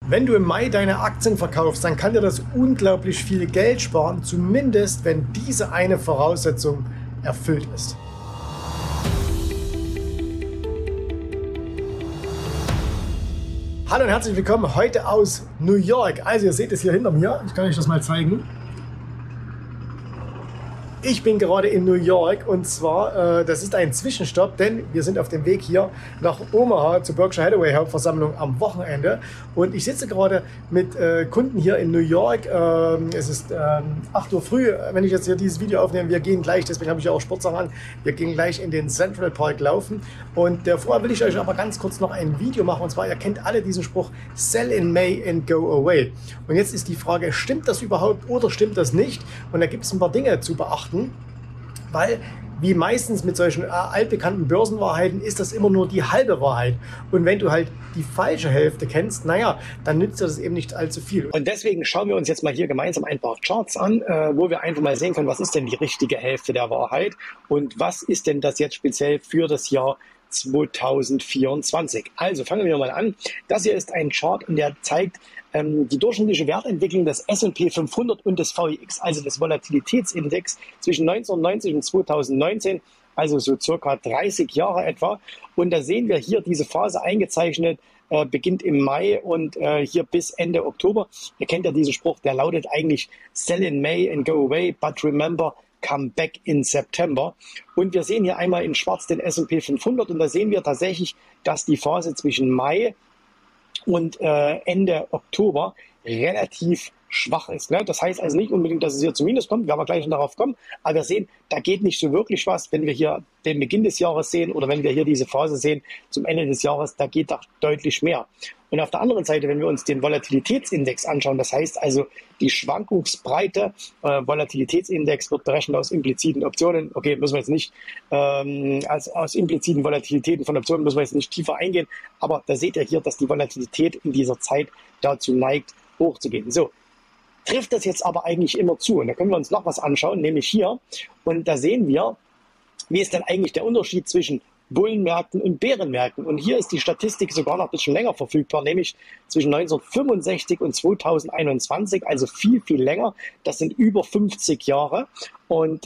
Wenn du im Mai deine Aktien verkaufst, dann kann dir das unglaublich viel Geld sparen, zumindest wenn diese eine Voraussetzung erfüllt ist. Hallo und herzlich willkommen heute aus New York. Also ihr seht es hier hinter mir, ich kann euch das mal zeigen. Ich bin gerade in New York und zwar, das ist ein Zwischenstopp, denn wir sind auf dem Weg hier nach Omaha zur Berkshire Hathaway Hauptversammlung am Wochenende. Und ich sitze gerade mit Kunden hier in New York. Es ist 8 Uhr früh, wenn ich jetzt hier dieses Video aufnehme. Wir gehen gleich, deswegen habe ich ja auch Sportsachen an, wir gehen gleich in den Central Park laufen. Und vorher will ich euch aber ganz kurz noch ein Video machen. Und zwar, ihr kennt alle diesen Spruch, Sell in May and go away. Und jetzt ist die Frage, stimmt das überhaupt oder stimmt das nicht? Und da gibt es ein paar Dinge zu beachten. Weil, wie meistens mit solchen altbekannten Börsenwahrheiten, ist das immer nur die halbe Wahrheit. Und wenn du halt die falsche Hälfte kennst, naja, dann nützt dir das eben nicht allzu viel. Und deswegen schauen wir uns jetzt mal hier gemeinsam ein paar Charts an, wo wir einfach mal sehen können, was ist denn die richtige Hälfte der Wahrheit und was ist denn das jetzt speziell für das Jahr 2024. Also fangen wir mal an. Das hier ist ein Chart und der zeigt die durchschnittliche Wertentwicklung des S&P 500 und des VIX, also des Volatilitätsindex zwischen 1990 und 2019, also so circa 30 Jahre etwa. Und da sehen wir hier diese Phase eingezeichnet, beginnt im Mai und hier bis Ende Oktober. Ihr kennt ja diesen Spruch, der lautet eigentlich Sell in May and go away, but remember, come back in September. Und wir sehen hier einmal in schwarz den S&P 500 und da sehen wir tatsächlich, dass die Phase zwischen Mai und Ende Oktober relativ schwach ist. Ne? Das heißt also nicht unbedingt, dass es hier zum Minus kommt, wir werden gleich noch darauf kommen, aber wir sehen, da geht nicht so wirklich was, wenn wir hier den Beginn des Jahres sehen oder wenn wir hier diese Phase sehen zum Ende des Jahres, da geht da deutlich mehr. Und auf der anderen Seite, wenn wir uns den Volatilitätsindex anschauen, das heißt also die Schwankungsbreite, Volatilitätsindex wird berechnet aus impliziten Optionen, okay, müssen wir jetzt nicht, aus impliziten Volatilitäten von Optionen müssen wir jetzt nicht tiefer eingehen, aber da seht ihr hier, dass die Volatilität in dieser Zeit dazu neigt, hochzugehen. So, trifft das jetzt aber eigentlich immer zu? Und da können wir uns noch was anschauen, nämlich hier, und da sehen wir, wie ist denn eigentlich der Unterschied zwischen Bullenmärkten und Bärenmärkten. Und hier ist die Statistik sogar noch ein bisschen länger verfügbar, nämlich zwischen 1965 und 2021, also viel, viel länger. Das sind über 50 Jahre. Und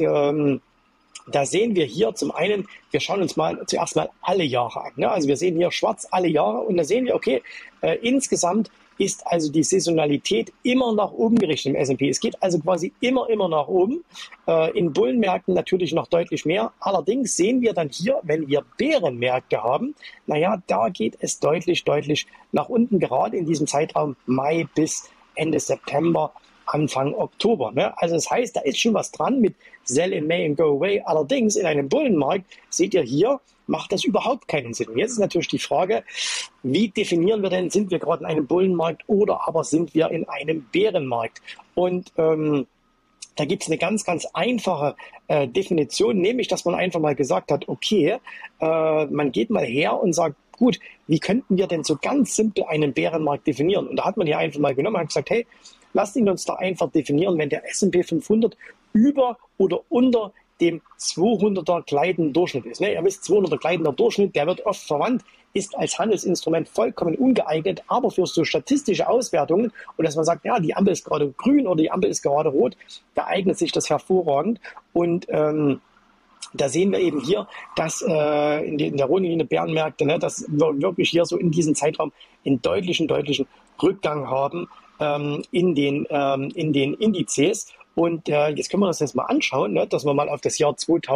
da sehen wir hier zum einen, wir schauen uns mal zuerst mal alle Jahre an. Ne? Also wir sehen hier schwarz alle Jahre und da sehen wir, okay, insgesamt ist also die Saisonalität immer nach oben gerichtet im S&P. Es geht also quasi immer nach oben. In Bullenmärkten natürlich noch deutlich mehr. Allerdings sehen wir dann hier, wenn wir Bärenmärkte haben, naja, da geht es deutlich nach unten, gerade in diesem Zeitraum Mai bis Ende September, Anfang Oktober. Ne? Also das heißt, da ist schon was dran mit Sell in May and go away. Allerdings in einem Bullenmarkt, seht ihr hier, macht das überhaupt keinen Sinn. Und jetzt ist natürlich die Frage, wie definieren wir denn, sind wir gerade in einem Bullenmarkt oder aber sind wir in einem Bärenmarkt? Und da gibt es eine ganz einfache Definition, nämlich, dass man einfach mal gesagt hat, okay, man geht mal her und sagt, gut, wie könnten wir denn so ganz simpel einen Bärenmarkt definieren? Und da hat man hier einfach mal genommen und gesagt, hey, lasst ihn uns da einfach definieren, wenn der S&P 500 über oder unter dem 200er gleitenden Durchschnitt ist. Ne? Ihr wisst, 200er gleitender Durchschnitt, der wird oft verwandt, ist als Handelsinstrument vollkommen ungeeignet, aber für so statistische Auswertungen und dass man sagt, ja, die Ampel ist gerade grün oder die Ampel ist gerade rot, da eignet sich das hervorragend. Und da sehen wir eben hier, dass in der roten Linie Bärenmärkte, ne, dass wir wirklich hier so in diesem Zeitraum einen deutlichen Rückgang haben in den Indizes. Und jetzt können wir uns das mal anschauen, ne, dass wir mal auf das Jahr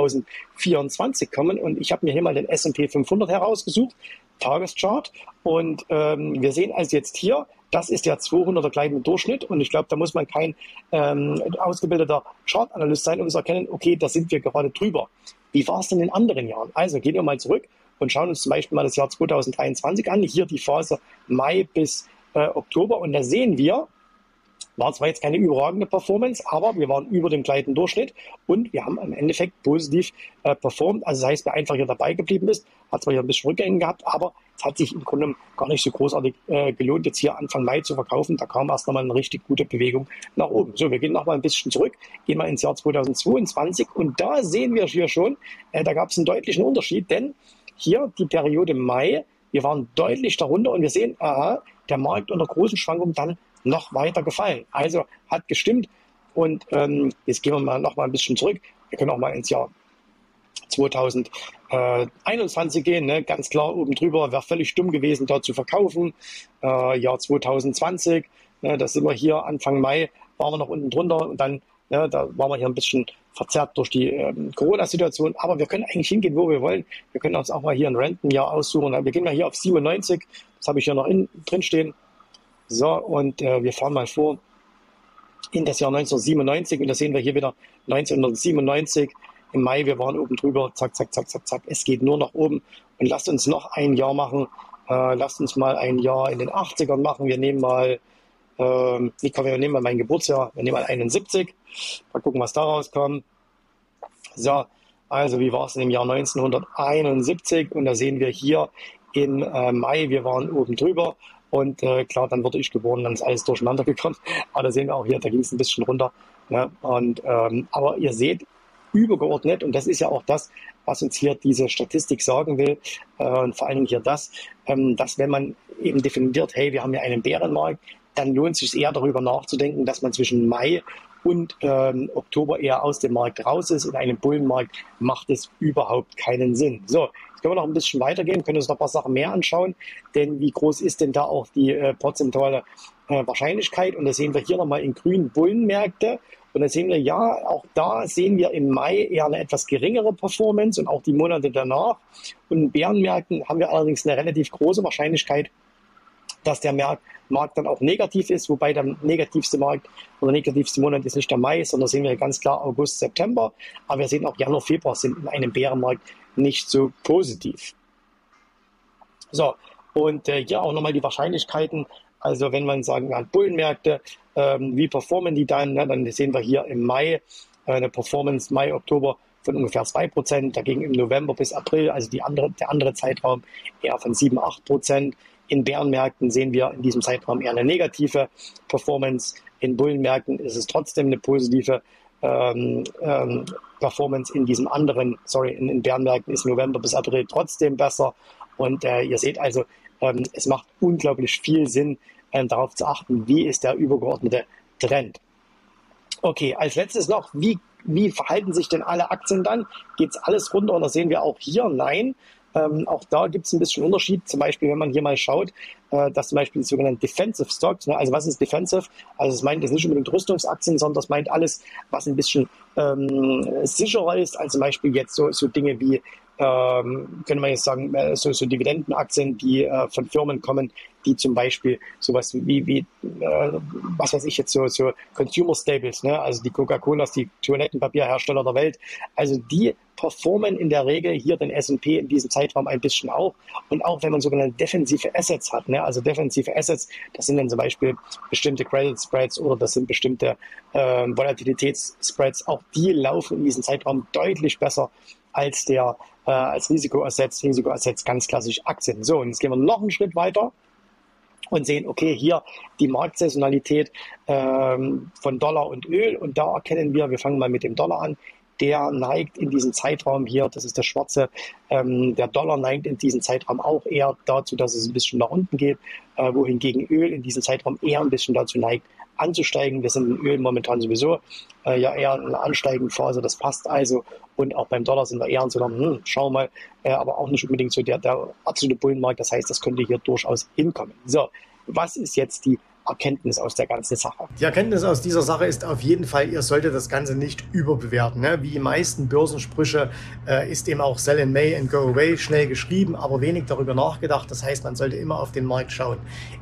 2024 kommen. Und ich habe mir hier mal den S&P 500 herausgesucht, Tageschart. Und wir sehen also jetzt hier, das ist der 200er gleitende Durchschnitt. Und ich glaube, da muss man kein ausgebildeter Chartanalyst sein, um zu erkennen, okay, da sind wir gerade drüber. Wie war es denn in anderen Jahren? Also gehen wir mal zurück und schauen uns zum Beispiel mal das Jahr 2023 an. Hier die Phase Mai bis Oktober. Und da sehen wir, war zwar jetzt keine überragende Performance, aber wir waren über dem gleitenden Durchschnitt und wir haben im Endeffekt positiv performt. Also das heißt, wer einfach hier dabei geblieben ist, hat zwar hier ein bisschen Rückgänge gehabt, aber es hat sich im Grunde gar nicht so großartig gelohnt, jetzt hier Anfang Mai zu verkaufen. Da kam erst nochmal eine richtig gute Bewegung nach oben. So, wir gehen nochmal ein bisschen zurück, gehen mal ins Jahr 2022 und da sehen wir hier schon, da gab es einen deutlichen Unterschied, denn hier die Periode Mai, wir waren deutlich darunter und wir sehen, aha, der Markt unter großen Schwankungen dann noch weiter gefallen. Also hat gestimmt. Und jetzt gehen wir mal noch mal ein bisschen zurück. Wir können auch mal ins Jahr 2021 gehen, ne? Ganz klar oben drüber, wäre völlig dumm gewesen, da zu verkaufen. Jahr 2020, ne? Da sind wir hier Anfang Mai, waren wir noch unten drunter und dann, ne, da waren wir hier ein bisschen verzerrt durch die Corona-Situation. Aber wir können eigentlich hingehen, wo wir wollen. Wir können uns auch mal hier ein Rentenjahr aussuchen. Wir gehen mal hier auf 97, das habe ich hier noch drin stehen. So, und wir fahren mal vor in das Jahr 1997 und da sehen wir hier wieder 1997 im Mai, wir waren oben drüber, zack, zack, zack, zack, zack, es geht nur nach oben und lasst uns noch ein Jahr machen, lasst uns mal ein Jahr in den 80ern machen, wir nehmen mal, wir nehmen mal mein Geburtsjahr, wir nehmen mal 71, mal gucken, was da rauskommt. So, also wie war es in dem Jahr 1971 und da sehen wir hier im Mai, wir waren oben drüber. Und klar, dann wurde ich geboren, dann ist alles durcheinander gekommen. Aber da sehen wir auch hier, da ging es ein bisschen runter. Ne? Und, aber ihr seht, übergeordnet, und das ist ja auch das, was uns hier diese Statistik sagen will, und vor allen Dingen hier das, dass wenn man eben definiert, hey, wir haben ja einen Bärenmarkt, dann lohnt es sich eher darüber nachzudenken, dass man zwischen Mai und Oktober eher aus dem Markt raus ist. In einem Bullenmarkt macht es überhaupt keinen Sinn. So, jetzt können wir noch ein bisschen weitergehen, können uns noch ein paar Sachen mehr anschauen, denn wie groß ist denn da auch die prozentuale Wahrscheinlichkeit? Und da sehen wir hier nochmal in grün Bullenmärkte. Und da sehen wir, ja, auch da sehen wir im Mai eher eine etwas geringere Performance und auch die Monate danach. Und in Bärenmärkten haben wir allerdings eine relativ große Wahrscheinlichkeit, dass der Markt dann auch negativ ist, wobei der negativste Markt oder negativste Monat ist nicht der Mai, sondern sehen wir ganz klar August, September. Aber wir sehen auch Januar, Februar sind in einem Bärenmarkt nicht so positiv. So, und hier auch nochmal die Wahrscheinlichkeiten. Also wenn man sagen kann, Bullenmärkte, wie performen die dann? Ne? Dann sehen wir hier im Mai eine Performance Mai, Oktober von ungefähr 2%, dagegen im November bis April, also der andere Zeitraum eher von 7-8%. In Bärenmärkten sehen wir in diesem Zeitraum eher eine negative Performance. In Bullenmärkten ist es trotzdem eine positive Performance. In Bärenmärkten ist November bis April trotzdem besser. Und ihr seht also, es macht unglaublich viel Sinn, darauf zu achten, wie ist der übergeordnete Trend. Okay, als letztes noch, wie verhalten sich denn alle Aktien dann? Geht es alles runter? Und da sehen wir auch hier, nein. Auch da gibt es ein bisschen Unterschied. Zum Beispiel, wenn man hier mal schaut, dass zum Beispiel die sogenannten Defensive Stocks, ne, also was ist Defensive? Also es meint jetzt nicht unbedingt Rüstungsaktien, sondern das meint alles, was ein bisschen sicherer ist. Also zum Beispiel jetzt so Dinge wie, können wir jetzt sagen, so Dividendenaktien, die von Firmen kommen, die zum Beispiel sowas wie was weiß ich jetzt, so Consumer Staples, ne? Also die Coca-Colas, die Toilettenpapierhersteller der Welt, also die performen in der Regel hier den S&P in diesem Zeitraum ein bisschen auch. Und auch wenn man sogenannte defensive Assets hat, ne? Also defensive Assets, das sind dann zum Beispiel bestimmte Credit Spreads oder das sind bestimmte Volatilitätsspreads, auch die laufen in diesem Zeitraum deutlich besser als als Risikoassets, ganz klassisch Aktien. So, und jetzt gehen wir noch einen Schritt weiter und sehen, okay, hier die Marktsaisonalität von Dollar und Öl. Und da erkennen wir fangen mal mit dem Dollar an, der neigt in diesem Zeitraum hier, das ist der schwarze, der Dollar neigt in diesem Zeitraum auch eher dazu, dass es ein bisschen nach unten geht, wohingegen Öl in diesem Zeitraum eher ein bisschen dazu neigt, anzusteigen. Wir sind in Öl momentan sowieso ja eher in einer ansteigenden Phase, das passt also. Und auch beim Dollar sind wir eher in so einer, schauen wir mal, aber auch nicht unbedingt so der absolute Bullenmarkt. Das heißt, das könnte hier durchaus hinkommen. So, was ist jetzt die Erkenntnis aus der ganzen Sache? Die Erkenntnis aus dieser Sache ist auf jeden Fall, ihr solltet das Ganze nicht überbewerten. Ne? Wie die meisten Börsensprüche ist eben auch Sell in May and Go Away schnell geschrieben, aber wenig darüber nachgedacht. Das heißt, man sollte immer auf den Markt schauen.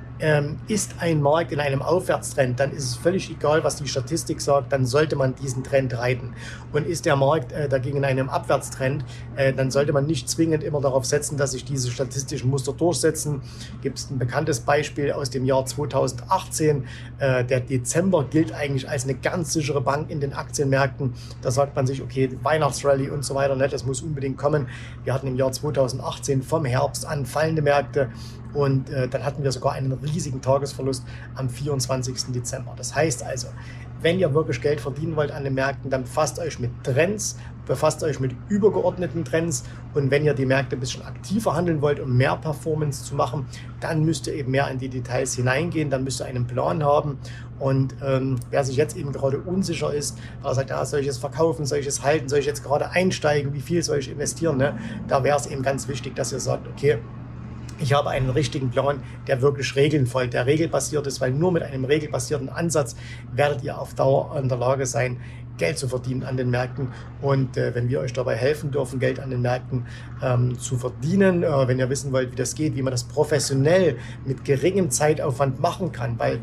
Ist ein Markt in einem Aufwärtstrend, dann ist es völlig egal, was die Statistik sagt, dann sollte man diesen Trend reiten. Und ist der Markt dagegen in einem Abwärtstrend, dann sollte man nicht zwingend immer darauf setzen, dass sich diese statistischen Muster durchsetzen. Gibt es ein bekanntes Beispiel aus dem Jahr 2018. Der Dezember gilt eigentlich als eine ganz sichere Bank in den Aktienmärkten. Da sagt man sich, okay, Weihnachtsrallye und so weiter, ne, das muss unbedingt kommen. Wir hatten im Jahr 2018 vom Herbst an fallende Märkte. und dann hatten wir sogar einen riesigen Tagesverlust am 24. Dezember. Das heißt also, wenn ihr wirklich Geld verdienen wollt an den Märkten, dann befasst euch mit Trends, befasst euch mit übergeordneten Trends, und wenn ihr die Märkte ein bisschen aktiver handeln wollt, um mehr Performance zu machen, dann müsst ihr eben mehr in die Details hineingehen, dann müsst ihr einen Plan haben. Und wer sich jetzt eben gerade unsicher ist, weil er sagt, ja, soll ich es verkaufen, soll ich es halten, soll ich jetzt gerade einsteigen, wie viel soll ich investieren, ne? Da wäre es eben ganz wichtig, dass ihr sagt, okay, ich habe einen richtigen Plan, der wirklich Regeln folgt, der regelbasiert ist, weil nur mit einem regelbasierten Ansatz werdet ihr auf Dauer in der Lage sein, Geld zu verdienen an den Märkten. Und wenn wir euch dabei helfen dürfen, Geld an den Märkten zu verdienen, wenn ihr wissen wollt, wie das geht, wie man das professionell mit geringem Zeitaufwand machen kann, weil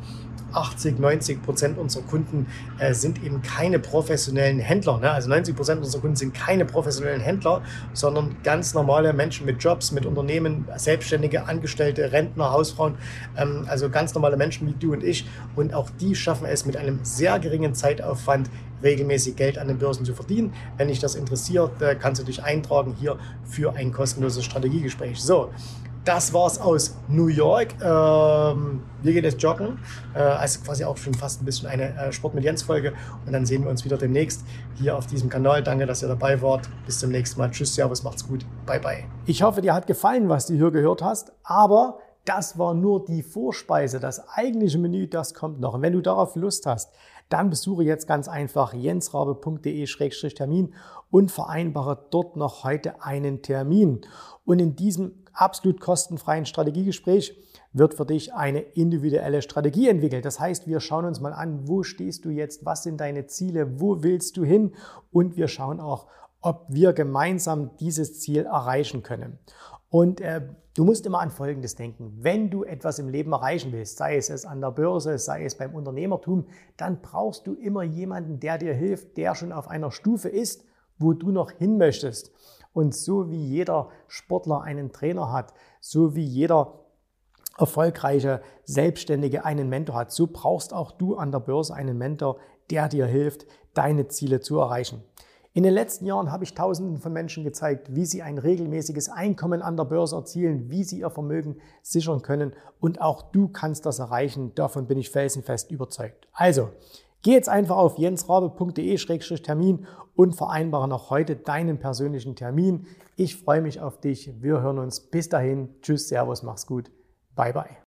80-90% unserer Kunden sind eben keine professionellen Händler. Ne? Also 90% unserer Kunden sind keine professionellen Händler, sondern ganz normale Menschen mit Jobs, mit Unternehmen, Selbstständige, Angestellte, Rentner, Hausfrauen, also ganz normale Menschen wie du und ich. Und auch die schaffen es mit einem sehr geringen Zeitaufwand, regelmäßig Geld an den Börsen zu verdienen. Wenn dich das interessiert, kannst du dich eintragen hier für ein kostenloses Strategiegespräch. So. Das war's aus New York. Wir gehen jetzt joggen. Also quasi auch schon fast ein bisschen eine Sport mit Jens Folge. Und dann sehen wir uns wieder demnächst hier auf diesem Kanal. Danke, dass ihr dabei wart. Bis zum nächsten Mal. Tschüss, servus, macht's gut. Bye, bye. Ich hoffe, dir hat gefallen, was du hier gehört hast. Aber das war nur die Vorspeise. Das eigentliche Menü, das kommt noch. Und wenn du darauf Lust hast, dann besuche jetzt ganz einfach jensrabe.de/Termin und vereinbare dort noch heute einen Termin. Und in diesem absolut kostenfreien Strategiegespräch wird für dich eine individuelle Strategie entwickelt. Das heißt, wir schauen uns mal an, wo stehst du jetzt, was sind deine Ziele, wo willst du hin, und wir schauen auch, ob wir gemeinsam dieses Ziel erreichen können. Und du musst immer an Folgendes denken: Wenn du etwas im Leben erreichen willst, sei es an der Börse, sei es beim Unternehmertum, dann brauchst du immer jemanden, der dir hilft, der schon auf einer Stufe ist, wo du noch hin möchtest. Und so wie jeder Sportler einen Trainer hat, so wie jeder erfolgreiche Selbstständige einen Mentor hat, so brauchst auch du an der Börse einen Mentor, der dir hilft, deine Ziele zu erreichen. In den letzten Jahren habe ich Tausenden von Menschen gezeigt, wie sie ein regelmäßiges Einkommen an der Börse erzielen, wie sie ihr Vermögen sichern können, und auch du kannst das erreichen. Davon bin ich felsenfest überzeugt. Also, geh jetzt einfach auf jensrabe.de/Termin und vereinbare noch heute deinen persönlichen Termin. Ich freue mich auf dich. Wir hören uns. Bis dahin. Tschüss, servus, mach's gut. Bye, bye.